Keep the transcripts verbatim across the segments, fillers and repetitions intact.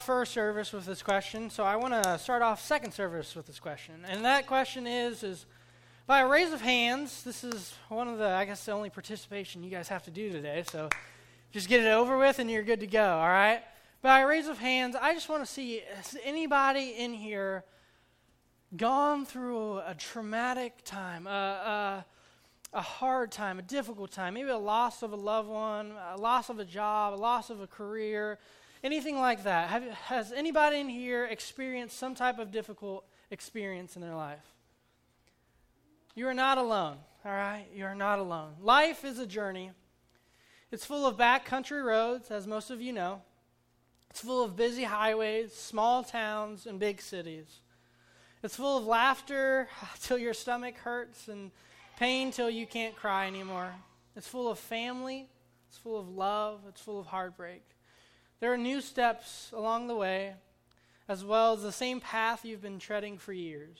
First service with this question, so I want to start off second service with this question. And that question is, is by a raise of hands, this is one of the, I guess, the only participation you guys have to do today, so just get it over with and you're good to go, all right? By a raise of hands, I just want to see, has anybody in here gone through a traumatic time, a, a, a hard time, a difficult time, maybe a loss of a loved one, a loss of a job, a loss of a career, anything like that? Have, has anybody in here experienced some type of difficult experience in their life? You are not alone, all right? You are not alone. Life is a journey. It's full of backcountry roads, as most of you know. It's full of busy highways, small towns, and big cities. It's full of laughter till your stomach hurts and pain till you can't cry anymore. It's full of family. It's full of love. It's full of heartbreak. There are new steps along the way, as well as the same path you've been treading for years.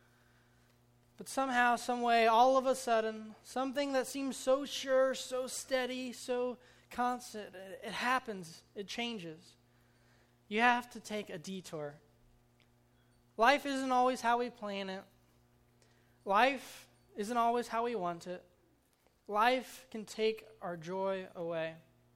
But somehow, some way, all of a sudden, something that seems so sure, so steady, so constant, it, it happens, it changes. You have to take a detour. Life isn't always how we plan it. Life isn't always how we want it. Life can take our joy away.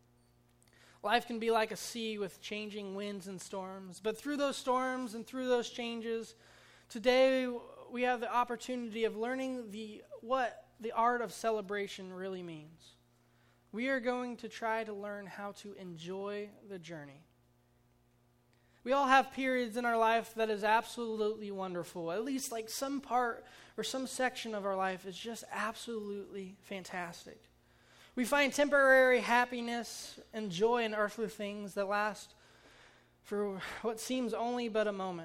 Life can be like a sea with changing winds and storms. But through those storms and through those changes, today we have the opportunity of learning the what the art of celebration really means. We are going to try to learn how to enjoy the journey. We all have periods in our life that is absolutely wonderful. At least like some part or some section of our life is just absolutely fantastic. We find temporary happiness and joy in earthly things that last for what seems only but a moment.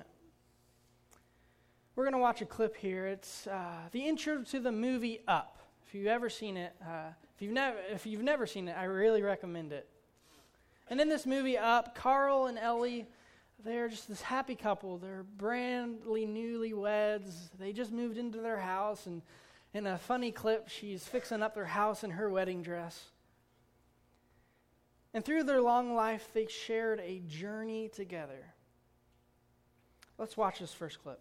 We're going to watch a clip here. It's uh, the intro to the movie Up. If you've ever seen it, uh, if you've never if you've never seen it, I really recommend it. And in this movie Up, Carl and Ellie, they're just this happy couple. They're brandly newlyweds. They just moved into their house, and in a funny clip, she's fixing up their house in her wedding dress. And through their long life, they shared a journey together. Let's watch this first clip.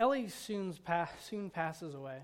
Ellie soon, pa- soon passes away.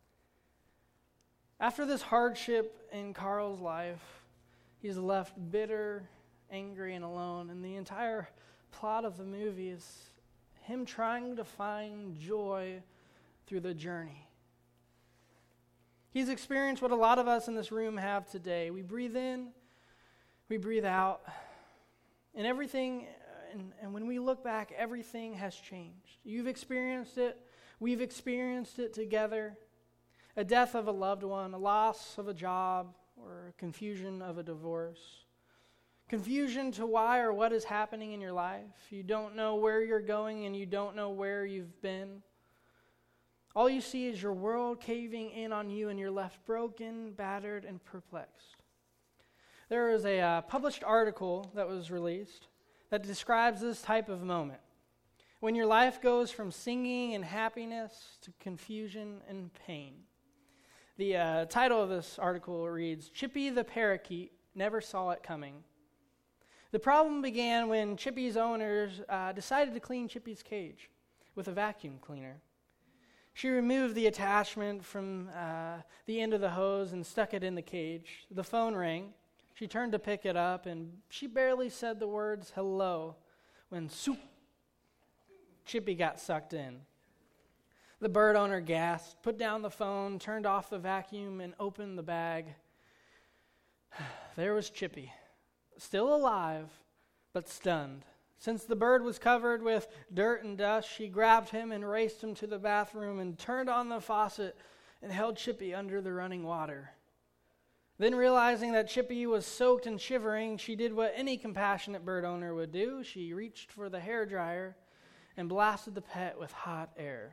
After this hardship in Carl's life, he's left bitter, angry, and alone. And the entire plot of the movie is him trying to find joy through the journey. He's experienced what a lot of us in this room have today. We breathe in, we breathe out, and everything, and, and when we look back, everything has changed. You've experienced it, we've experienced it together. A death of a loved one, a loss of a job, or a confusion of a divorce. Confusion to why or what is happening in your life. You don't know where you're going and you don't know where you've been. All you see is your world caving in on you and you're left broken, battered, and perplexed. There is a uh, published article that was released that describes this type of moment. When your life goes from singing and happiness to confusion and pain. The uh, title of this article reads, Chippy the Parakeet Never Saw It Coming. The problem began when Chippy's owners uh, decided to clean Chippy's cage with a vacuum cleaner. She removed the attachment from uh, the end of the hose and stuck it in the cage. The phone rang. She turned to pick it up, and she barely said the words hello when soup, Chippy got sucked in. The bird owner gasped, put down the phone, turned off the vacuum, and opened the bag. There was Chippy, still alive, but stunned. Since the bird was covered with dirt and dust, she grabbed him and raced him to the bathroom and turned on the faucet and held Chippy under the running water. Then realizing that Chippy was soaked and shivering, she did what any compassionate bird owner would do. She reached for the hairdryer and blasted the pet with hot air.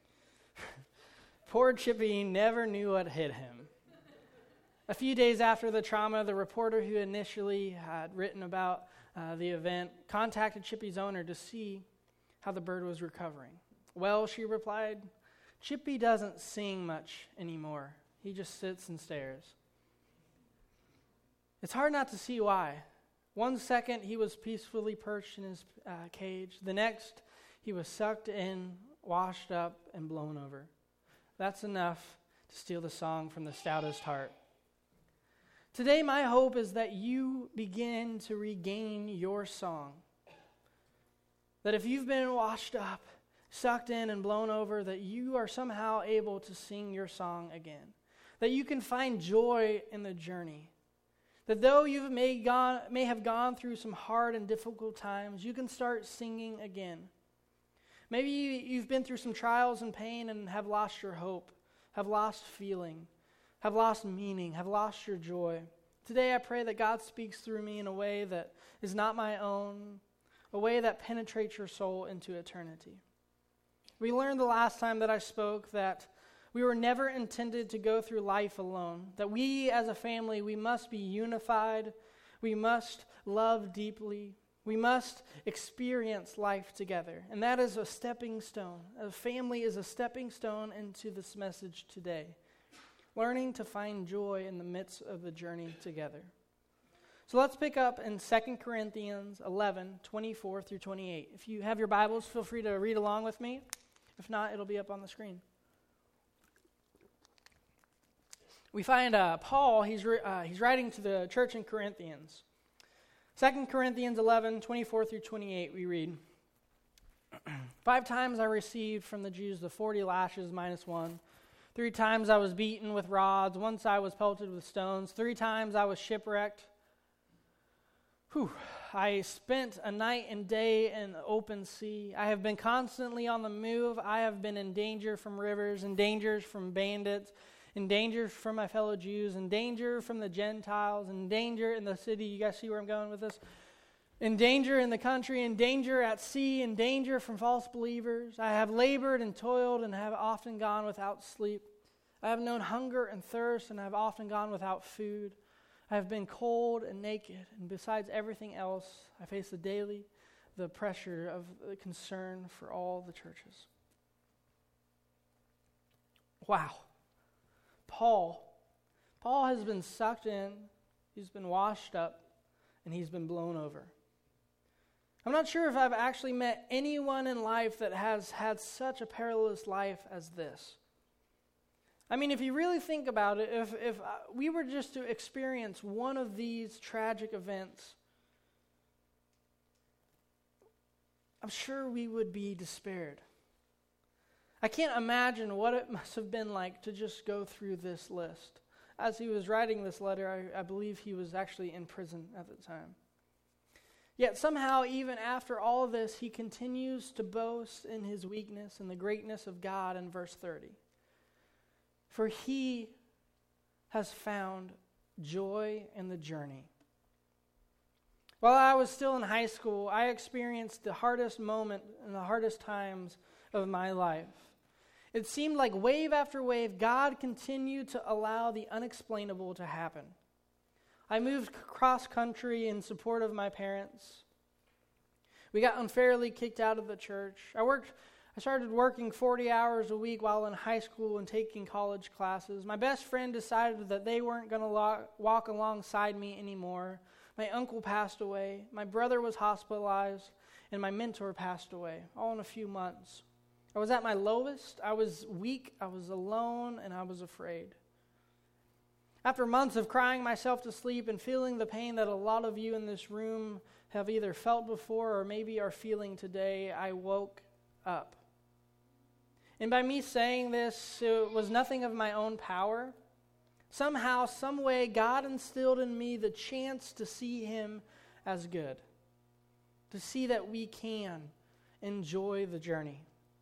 Poor Chippy never knew what hit him. A few days after the trauma, the reporter who initially had written about uh, the event contacted Chippy's owner to see how the bird was recovering. Well, she replied, Chippy doesn't sing much anymore. He just sits and stares. It's hard not to see why. One second, he was peacefully perched in his uh, cage. The next, he was sucked in, washed up, and blown over. That's enough to steal the song from the stoutest heart. Today, my hope is that you begin to regain your song. That if you've been washed up, sucked in, and blown over, that you are somehow able to sing your song again. That you can find joy in the journey. That though you may, gone, may have gone through some hard and difficult times, you can start singing again. Maybe you've been through some trials and pain and have lost your hope, have lost feeling, have lost meaning, have lost your joy. Today I pray that God speaks through me in a way that is not my own, a way that penetrates your soul into eternity. We learned the last time that I spoke that we were never intended to go through life alone, that we as a family, we must be unified, we must love deeply, we must experience life together. And that is a stepping stone. A family is a stepping stone into this message today. Learning to find joy in the midst of the journey together. So let's pick up in Second Corinthians eleven, twenty-four through twenty-eight. If you have your Bibles, feel free to read along with me. If not, it'll be up on the screen. We find uh, Paul, he's, uh, he's writing to the church in Corinthians. Second Corinthians eleven, twenty-four through twenty-eight, we read, Five times I received from the Jews the forty lashes minus one. Three times I was beaten with rods. Once I was pelted with stones. Three times I was shipwrecked. Whew. I spent a night and day in the open sea. I have been constantly on the move. I have been in danger from rivers, in danger from bandits, in danger from my fellow Jews, in danger from the Gentiles, in danger in the city. You guys see where I'm going with this? In danger in the country, in danger at sea, in danger from false believers. I have labored and toiled and have often gone without sleep. I have known hunger and thirst and have often gone without food. I have been cold and naked, and besides everything else, I face the daily, the pressure of the concern for all the churches. Wow. Paul. Paul has been sucked in, he's been washed up, and he's been blown over. I'm not sure if I've actually met anyone in life that has had such a perilous life as this. I mean, if you really think about it, if, if we were just to experience one of these tragic events, I'm sure we would be despaired. I can't imagine what it must have been like to just go through this list. As he was writing this letter, I, I believe he was actually in prison at the time. Yet somehow, even after all of this, he continues to boast in his weakness and the greatness of God in verse thirty. For he has found joy in the journey. While I was still in high school, I experienced the hardest moment and the hardest times of my life. It seemed like wave after wave, God continued to allow the unexplainable to happen. I moved cross country in support of my parents. We got unfairly kicked out of the church. I worked. I started working forty hours a week while in high school and taking college classes. My best friend decided that they weren't going to lo- walk alongside me anymore. My uncle passed away. My brother was hospitalized, and my mentor passed away, all in a few months. I was at my lowest. I was weak. I was alone, and I was afraid. After months of crying myself to sleep and feeling the pain that a lot of you in this room have either felt before or maybe are feeling today, I woke up. And by me saying this, it was nothing of my own power. Somehow, some way, God instilled in me the chance to see Him as good, to see that we can enjoy the journey.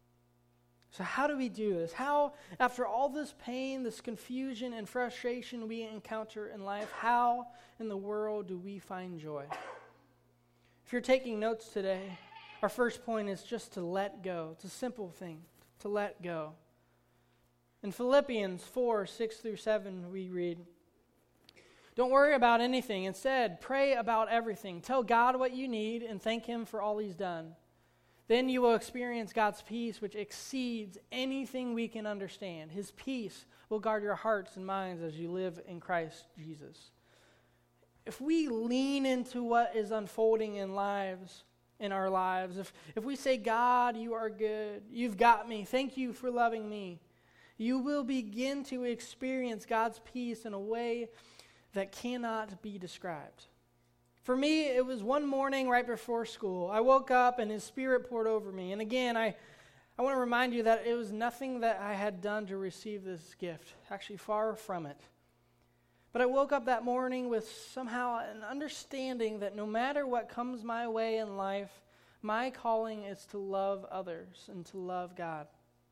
So how do we do this? How, after all this pain, this confusion and frustration we encounter in life, how in the world do we find joy? If you're taking notes today, our first point is just to let go. It's a simple thing, to let go. In Philippians four, six through seven, we read, "Don't worry about anything. Instead, pray about everything. Tell God what you need and thank Him for all He's done. Then you will experience God's peace, which exceeds anything we can understand. His peace will guard your hearts and minds as you live in Christ Jesus." If we lean into what is unfolding in lives, in our lives, if, if we say, "God, you are good. You've got me. Thank you for loving me," you will begin to experience God's peace in a way that cannot be described. For me, it was one morning right before school. I woke up and His Spirit poured over me. And again, I, I want to remind you that it was nothing that I had done to receive this gift. Actually, far from it. But I woke up that morning with somehow an understanding that no matter what comes my way in life, my calling is to love others and to love God.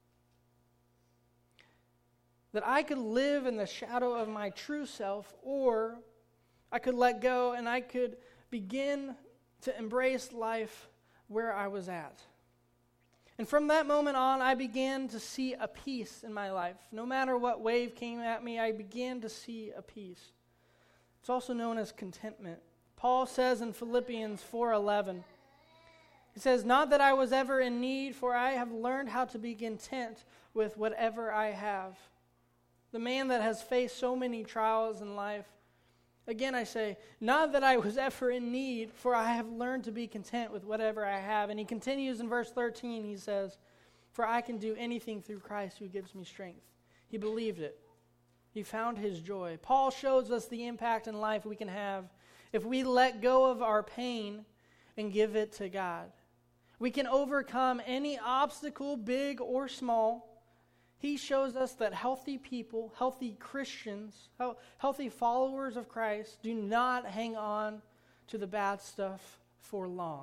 That I could live in the shadow of my true self, or I could let go and I could begin to embrace life where I was at. And from that moment on, I began to see a peace in my life. No matter what wave came at me, I began to see a peace. It's also known as contentment. Paul says in Philippians four eleven, he says, "Not that I was ever in need, for I have learned how to be content with whatever I have." The man that has faced so many trials in life, again I say, not that I was ever in need, for I have learned to be content with whatever I have. And he continues in verse thirteen, he says, "For I can do anything through Christ who gives me strength." He believed it. He found his joy. Paul shows us the impact in life we can have if we let go of our pain and give it to God. We can overcome any obstacle, big or small. He shows us that healthy people, healthy Christians, healthy followers of Christ do not hang on to the bad stuff for long.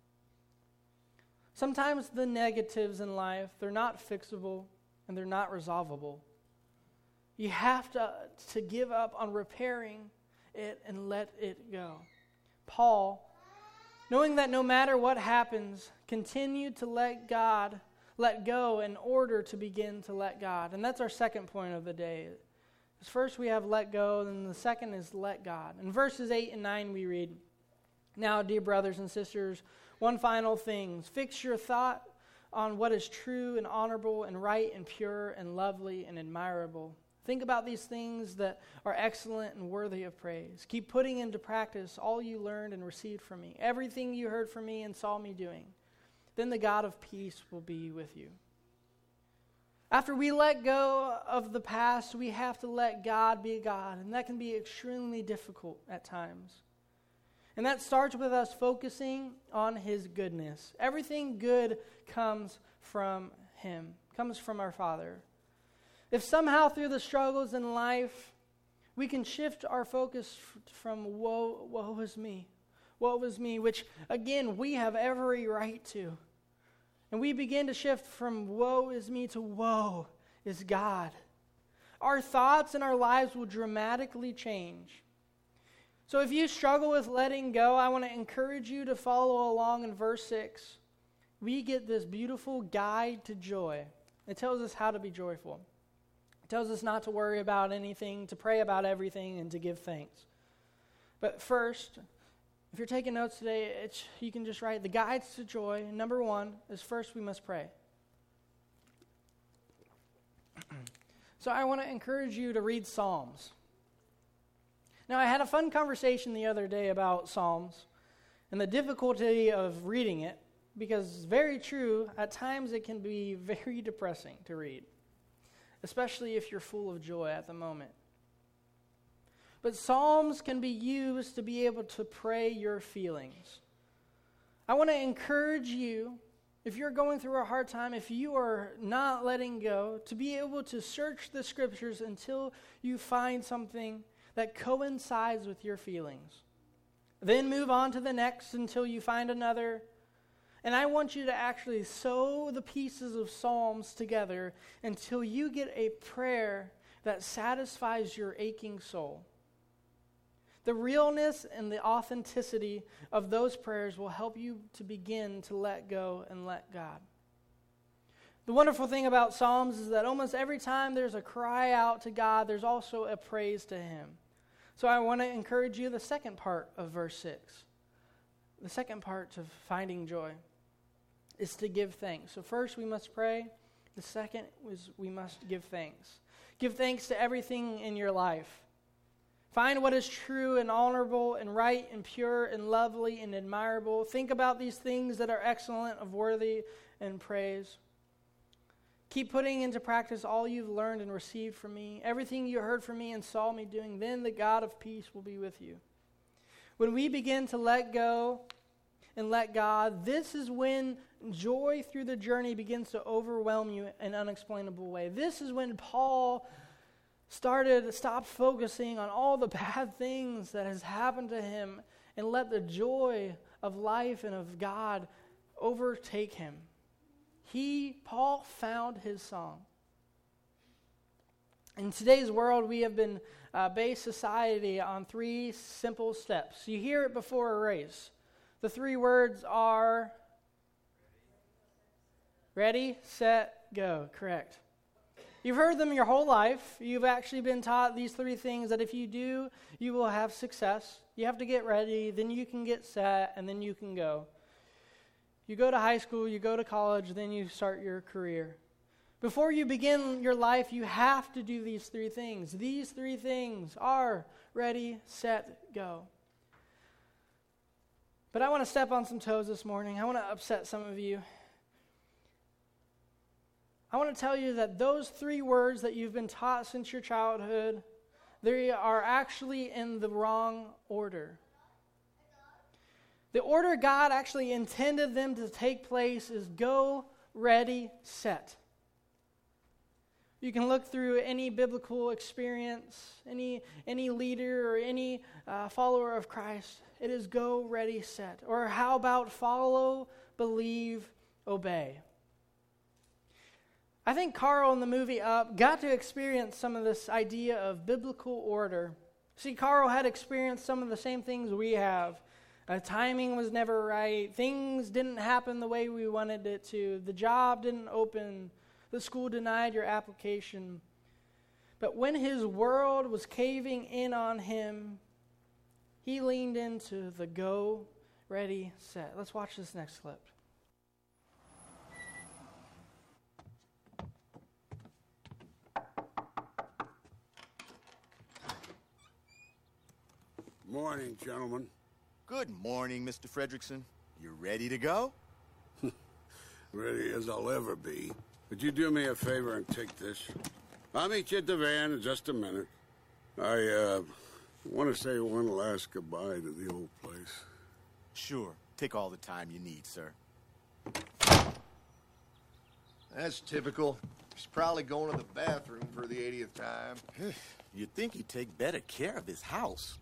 Sometimes the negatives in life, they're not fixable and they're not resolvable. You have to, to give up on repairing it and let it go. Paul, knowing that no matter what happens, continued to let God let go in order to begin to let God. And that's our second point of the day. First we have let go, and the second is let God. In verses eight and nine we read, "Now, dear brothers and sisters, one final thing. Fix your thought on what is true and honorable and right and pure and lovely and admirable. Think about these things that are excellent and worthy of praise. Keep putting into practice all you learned and received from me, everything you heard from me and saw me doing. Then the God of peace will be with you. After we let go of the past, we have to let God be God, and that can be extremely difficult at times. And that starts with us focusing on His goodness. Everything good comes from Him, comes from our Father. If somehow through the struggles in life, we can shift our focus f- from woe, woe is me, woe is me, which again, we have every right to. And we begin to shift from woe is me to woe is God. Our thoughts and our lives will dramatically change. So if you struggle with letting go, I want to encourage you to follow along in verse six. We get this beautiful guide to joy. It tells us how to be joyful. It tells us not to worry about anything, to pray about everything, and to give thanks. But first, if you're taking notes today, it's, you can just write the guides to joy. Number one is first we must pray. So I want to encourage you to read Psalms. Now, I had a fun conversation the other day about Psalms and the difficulty of reading it, because it's very true, at times it can be very depressing to read, especially if you're full of joy at the moment. But Psalms can be used to be able to pray your feelings. I want to encourage you, if you're going through a hard time, if you are not letting go, to be able to search the Scriptures until you find something that coincides with your feelings. Then move on to the next until you find another. And I want you to actually sew the pieces of Psalms together until you get a prayer that satisfies your aching soul. The realness and the authenticity of those prayers will help you to begin to let go and let God. The wonderful thing about Psalms is that almost every time there's a cry out to God, there's also a praise to Him. So I want to encourage you the second part of verse six. The second part of finding joy is to give thanks. So first we must pray. The second is we must give thanks. Give thanks to everything in your life. Find what is true and honorable and right and pure and lovely and admirable. Think about these things that are excellent, of worthy and praise. Keep putting into practice all you've learned and received from me, everything you heard from me and saw me doing. Then the God of peace will be with you. When we begin to let go and let God, this is when joy through the journey begins to overwhelm you in an unexplainable way. This is when Paul started, stopped focusing on all the bad things that has happened to him and let the joy of life and of God overtake him. He, Paul, found his song. In today's world, we have been uh, based society on three simple steps. You hear it before a race. The three words are ready, set, go. Correct. You've heard them your whole life. You've actually been taught these three things that if you do, you will have success. You have to get ready, then you can get set, and then you can go. You go to high school, you go to college, then you start your career. Before you begin your life, you have to do these three things. These three things are ready, set, go. But I want to step on some toes this morning. I want to upset some of you. I want to tell you that those three words that you've been taught since your childhood, they are actually in the wrong order. The order God actually intended them to take place is go, ready, set. You can look through any biblical experience, any any leader or any uh, follower of Christ. It is go, ready, set. Or how about follow, believe, obey? I think Carl in the movie Up got to experience some of this idea of biblical order. See, Carl had experienced some of the same things we have. Uh, timing was never right. Things didn't happen the way we wanted it to. The job didn't open. The school denied your application. But when his world was caving in on him, he leaned into the go, ready, set. Let's watch this next clip. morning, gentlemen. Good morning, Mister Fredrickson. You ready to go? Ready as I'll ever be. Would you do me a favor and take this? I'll meet you at the van in just a minute. I, uh, want to say one last goodbye to the old place. Sure. Take all the time you need, sir. That's typical. He's probably going to the bathroom for the eightieth time. You'd think he'd take better care of his house.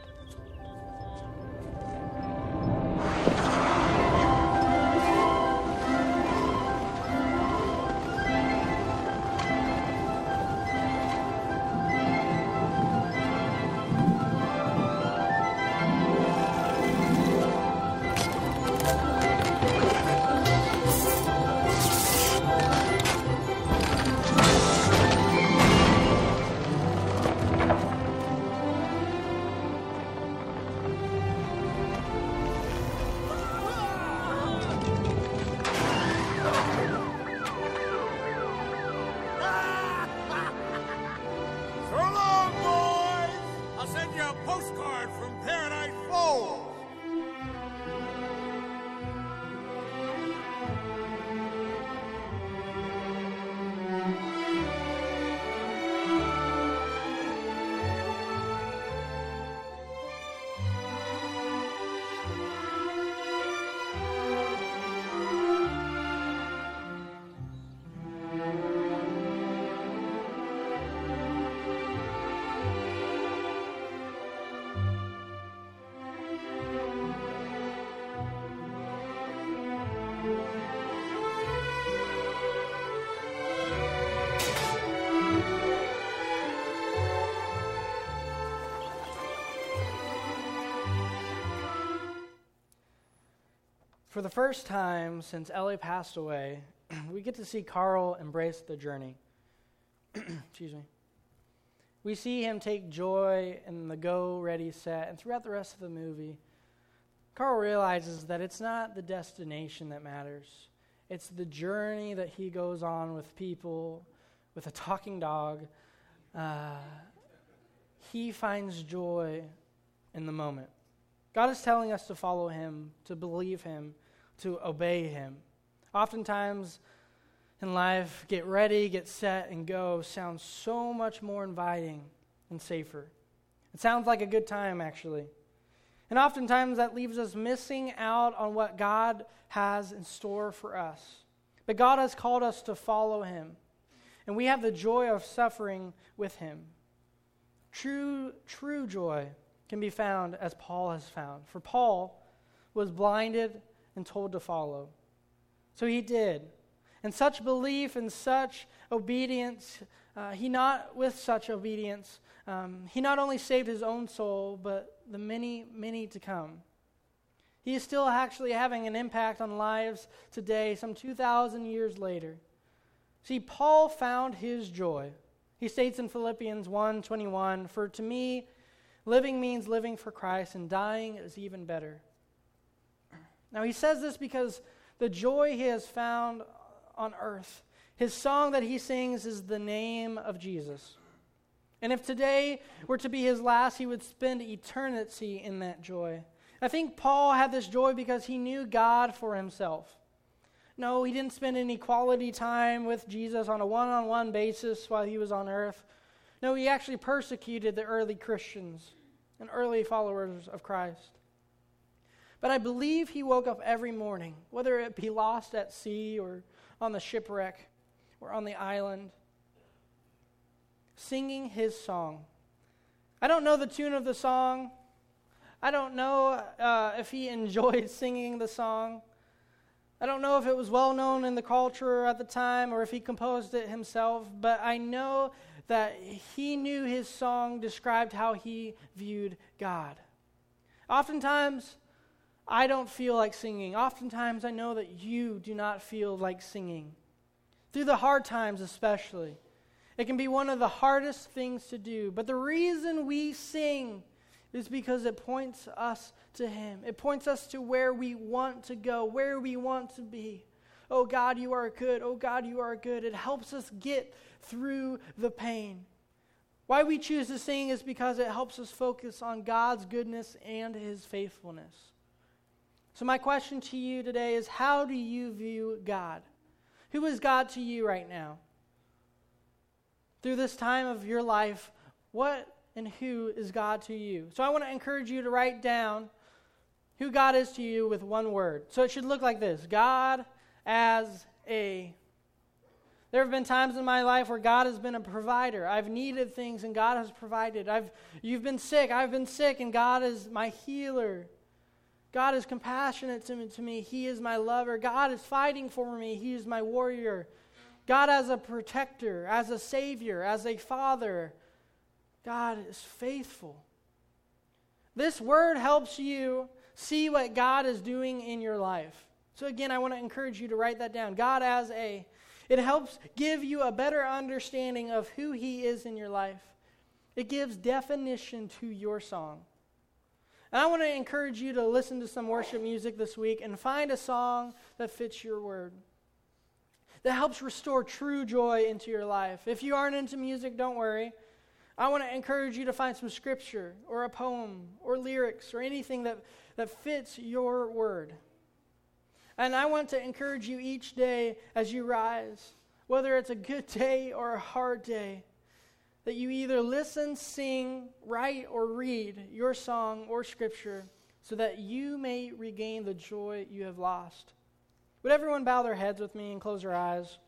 For the first time since Ellie passed away, we get to see Carl embrace the journey. Excuse me. We see him take joy in the go, ready, set, and throughout the rest of the movie, Carl realizes that it's not the destination that matters. It's the journey that he goes on with people, with a talking dog. Uh, he finds joy in the moment. God is telling us to follow him, to believe him, to obey him. Oftentimes in life, get ready, get set, and go sounds so much more inviting and safer. It sounds like a good time, actually. And oftentimes that leaves us missing out on what God has in store for us. But God has called us to follow him, and we have the joy of suffering with him. True, true joy can be found as Paul has found. For Paul was blinded and told to follow. So he did. And such belief and such obedience, uh, he not, with such obedience, um, he not only saved his own soul, but the many, many to come. He is still actually having an impact on lives today, some two thousand years later. See, Paul found his joy. He states in Philippians one twenty-one, "For to me, living means living for Christ, and dying is even better." Now he says this because the joy he has found on earth, his song that he sings is the name of Jesus. And if today were to be his last, he would spend eternity in that joy. I think Paul had this joy because he knew God for himself. No, he didn't spend any quality time with Jesus on a one-on-one basis while he was on earth. No, he actually persecuted the early Christians and early followers of Christ. But I believe he woke up every morning, whether it be lost at sea or on the shipwreck or on the island, singing his song. I don't know the tune of the song. I don't know uh, if he enjoyed singing the song. I don't know if it was well known in the culture at the time or if he composed it himself, but I know that he knew his song described how he viewed God. Oftentimes, I don't feel like singing. Oftentimes, I know that you do not feel like singing. Through the hard times especially. It can be one of the hardest things to do. But the reason we sing is because it points us to him. It points us to where we want to go, where we want to be. Oh God, you are good. Oh God, you are good. It helps us get through the pain. Why we choose to sing is because it helps us focus on God's goodness and his faithfulness. So my question to you today is, how do you view God? Who is God to you right now? Through this time of your life, what and who is God to you? So I want to encourage you to write down who God is to you with one word. So it should look like this: God as a... There have been times in my life where God has been a provider. I've needed things and God has provided. I've you've been sick, I've been sick, and God is my healer. God is compassionate to me, to me. He is my lover. God is fighting for me. He is my warrior. God as a protector, as a savior, as a father. God is faithful. This word helps you see what God is doing in your life. So again, I want to encourage you to write that down. God as a... It helps give you a better understanding of who he is in your life. It gives definition to your song. And I want to encourage you to listen to some worship music this week and find a song that fits your word, that helps restore true joy into your life. If you aren't into music, don't worry. I want to encourage you to find some scripture or a poem or lyrics or anything that, that fits your word. And I want to encourage you each day as you rise, whether it's a good day or a hard day, that you either listen, sing, write, or read your song or scripture so that you may regain the joy you have lost. Would everyone bow their heads with me and close their eyes?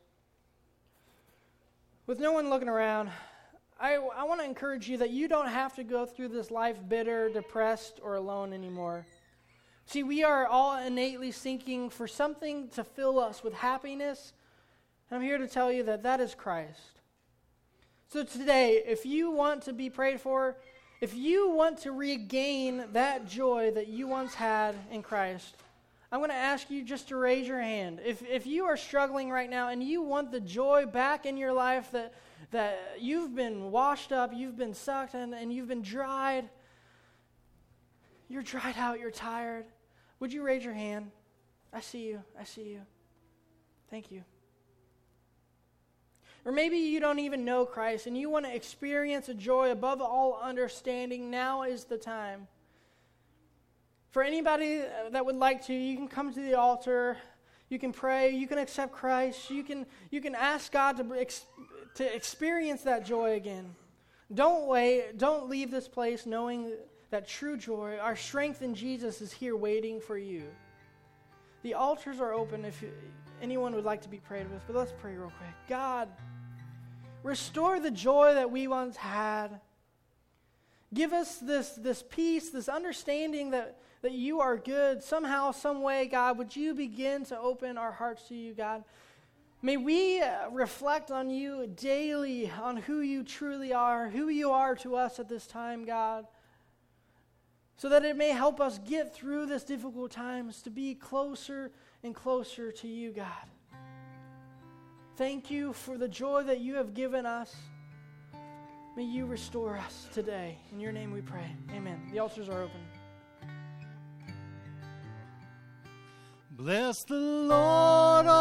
With no one looking around, I, I want to encourage you that you don't have to go through this life bitter, depressed, or alone anymore. See, we are all innately seeking for something to fill us with happiness. And I'm here to tell you that that is Christ. So today, if you want to be prayed for, if you want to regain that joy that you once had in Christ, I'm going to ask you just to raise your hand. If if you are struggling right now and you want the joy back in your life, that, that you've been washed up, you've been sucked, and, and you've been dried, you're dried out, you're tired, would you raise your hand? I see you. I see you. Thank you. Or maybe you don't even know Christ and you want to experience a joy above all understanding. Now is the time. For anybody that would like to, you can come to the altar. You can pray. You can accept Christ. You can you can ask God to ex, to experience that joy again. Don't wait. Don't leave this place knowing that true joy, our strength in Jesus, is here waiting for you. The altars are open if you, anyone would like to be prayed with, but let's pray real quick. God, restore the joy that we once had. Give us this, this peace, this understanding that, that you are good. Somehow, some way, God, would you begin to open our hearts to you, God? May we reflect on you daily, on who you truly are, who you are to us at this time, God, so that it may help us get through this difficult times to be closer and closer to you, God. Thank you for the joy that you have given us. May you restore us today. In your name we pray. Amen. The altars are open. Bless the Lord.